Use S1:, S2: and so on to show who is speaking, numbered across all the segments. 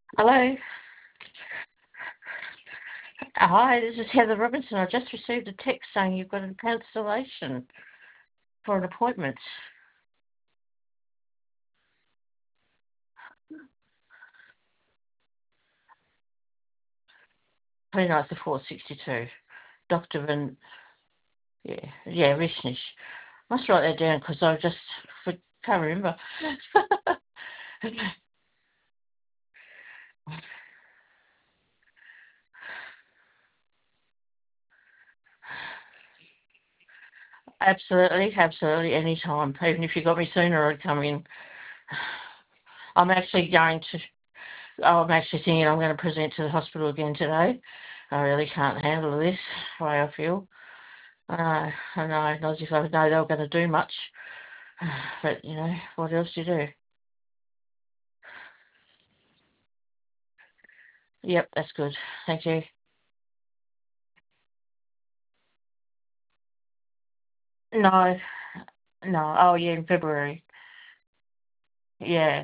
S1: Hello. Hi, this is Heather Robinson. I just received a text saying you've got a cancellation for an appointment. 29th of 462. Dr. Yeah, Rishnish. Must write that down because can't remember. Absolutely, anytime. Even if you got me sooner, I'd come in. I'm actually going to, I'm actually thinking I'm going to present to the hospital again today. I really can't handle this the way I feel. I know, not as if I know they were going to do much. But, what else do you do? Yep, that's good. Thank you. No, no. Oh, yeah, in February. Yeah,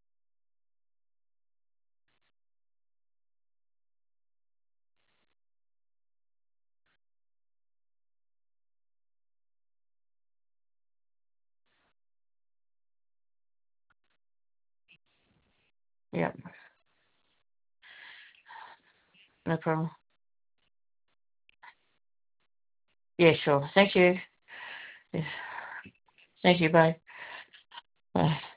S1: yep, no problem. Yeah, sure. Thank you. Yeah, thank you, bye. Bye.